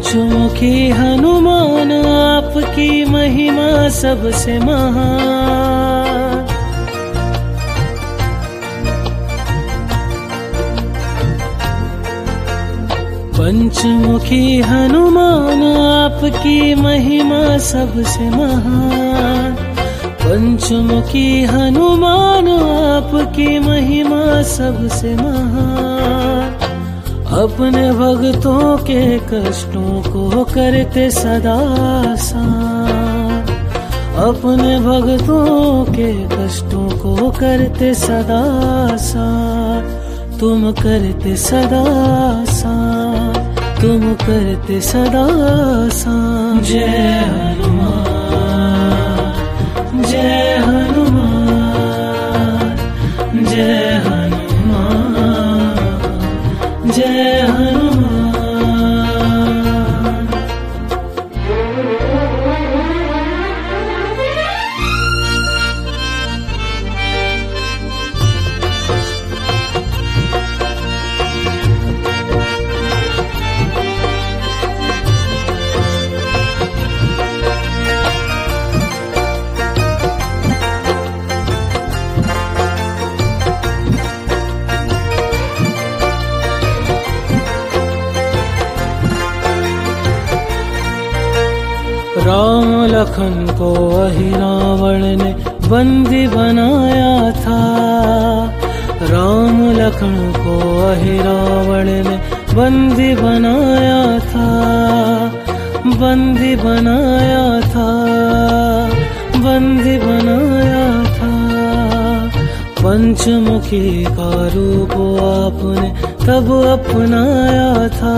पंचमुखी हनुमान आपकी महिमा सबसे महान। पंचमुखी हनुमान आपकी महिमा सबसे महान। पंचमुखी हनुमान आपकी महिमा सबसे महान। अपने भक्तों के कष्टों को करते सदा आसान। अपने भक्तों के कष्टों को करते सदा आसान। तुम करते सदा आसान, तुम करते सदा आसान। जय हनुमान, जय हनुमान, जय हनुमान, जय हनुमान। राम लखन को वही रावण ने बंदी बनाया था। राम लखन को वही रावण ने बंदी बनाया था। बंदी बनाया था, बंदी बनाया था। पंचमुखी का रूप आपने तब अपनाया था।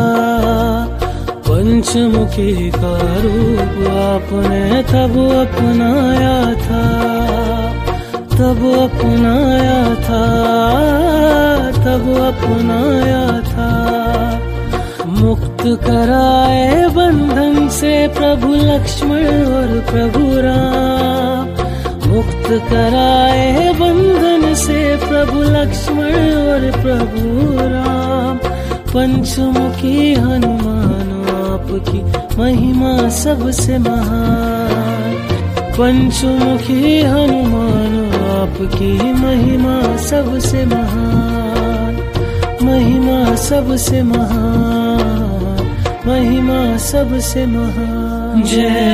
पंचमुखी का रूप आपने तब अपनाया था। तब अपनाया था, तब अपनाया था। मुक्त कराए बंधन से प्रभु लक्ष्मण और प्रभु राम। मुक्त कराए बंधन से प्रभु लक्ष्मण और प्रभु राम। पंचमुखी हनुमान आपकी महिमा सबसे महान। पंचमुखी हनुमान आपकी महिमा सबसे महान। महिमा सबसे महान, महिमा सबसे महान। जय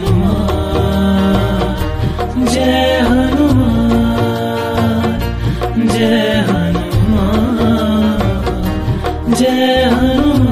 हनुमान, जय हनुमान, जय हनुमान, जय हनुमान।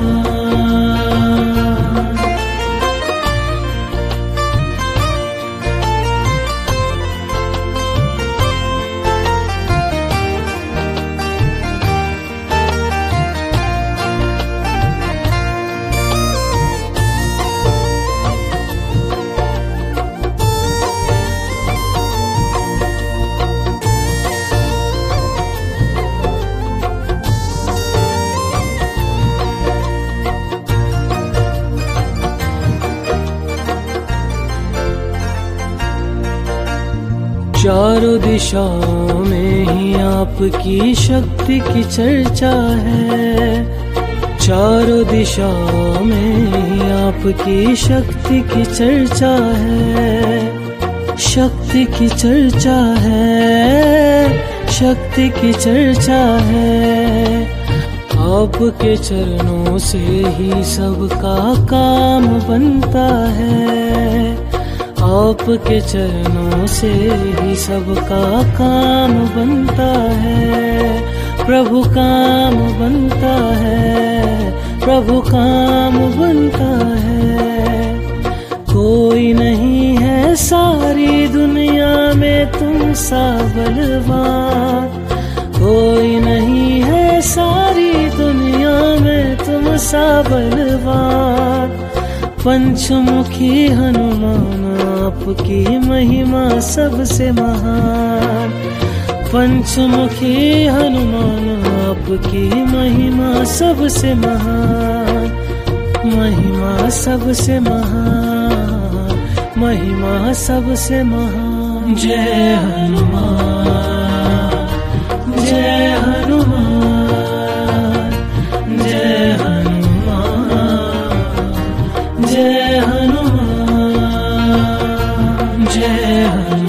चारों दिशाओं में ही आपकी शक्ति की चर्चा है। चारों दिशाओं में ही आपकी शक्ति की चर्चा है। शक्ति की चर्चा है, शक्ति की चर्चा है। आपके चरणों से ही सबका काम बनता है। आपके चरणों से ही सबका काम बनता है। प्रभु काम बनता है, प्रभु काम बनता है। कोई नहीं है सारी दुनिया में तुम सा बलवान। कोई नहीं है सारी दुनिया में तुम सा बलवान। पंचमुखी हनुमान आपकी महिमा सबसे महान। पंचमुखी हनुमान आपकी महिमा सबसे महान। महिमा सबसे महान, महिमा सबसे महान। जय हनुमान, जय हनुमान, जय हनुमान, महान